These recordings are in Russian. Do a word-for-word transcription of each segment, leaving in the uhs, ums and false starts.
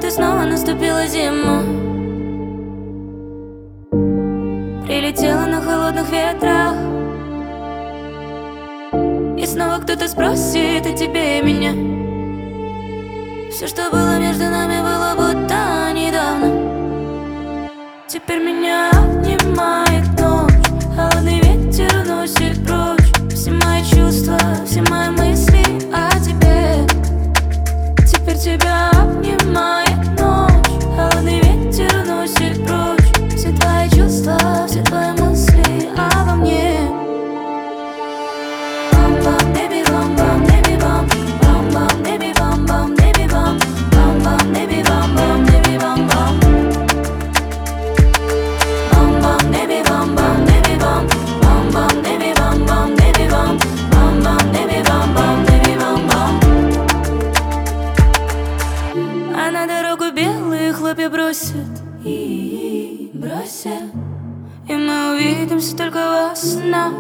вот и снова наступила зима. Прилетела на холодных ветрах, и снова кто-то спросит о тебе и меня. Все, что было между нами, было будто недавно. Теперь меня обнимает ночь, холодный ветер уносит прочь все мои чувства, все мои мысли о тебе. Теперь тебя обнимает ночь, холодный ветер уносит прочь все твои чувства, все твои мысли обо мне. Бам-бам, baby, бам-бам, baby, бам, бам-бам, baby, бам-бам, baby, бам, бам-бам, baby, бам-бам, baby, бам-бам. Бам-бам, baby, бам-бам, baby, бам, бам-бам, baby, бам-бам, baby, бам, бам-бам, baby, бам-бам, baby, бам-бам. А на дорогу белые хлопья бросят и бросят, и мы увидимся только во снах.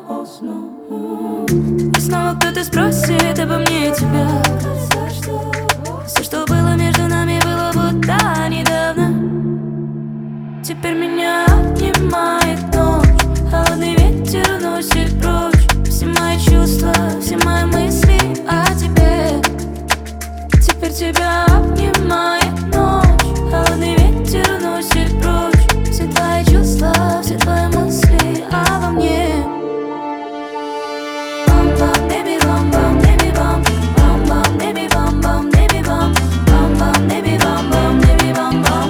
И снова кто-то спросит обо мне и тебя. Все, что было между нами, было будто недавно. Теперь меня обнимает ночь, холодный ветер уносит прочь все мои чувства, все мои мысли о тебе. Теперь тебя обнимает ночь, холодный ветер уносит прочь все твои чувства, все твои мысли обо мне. Бам-бам, baby, бам-бам, baby, бам, бам-бам, baby, бам-бам, baby, бам, бам-бам, baby, бам-бам, baby, бам-бам.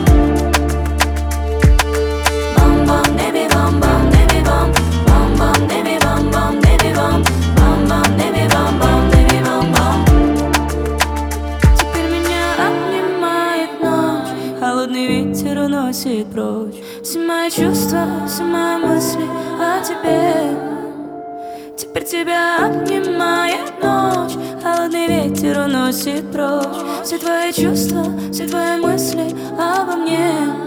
Бам-бам, baby, бам-бам, baby, бам, бам-бам, baby, бам-бам, baby, бам, бам-бам, baby, бам-бам, baby, бам-бам. Теперь меня обнимает ночь, холодный ветер уносит прочь все мои чувства, все мои мысли о тебе. Теперь тебя обнимает ночь, холодный ветер уносит прочь все твои чувства, все твои мысли обо мне.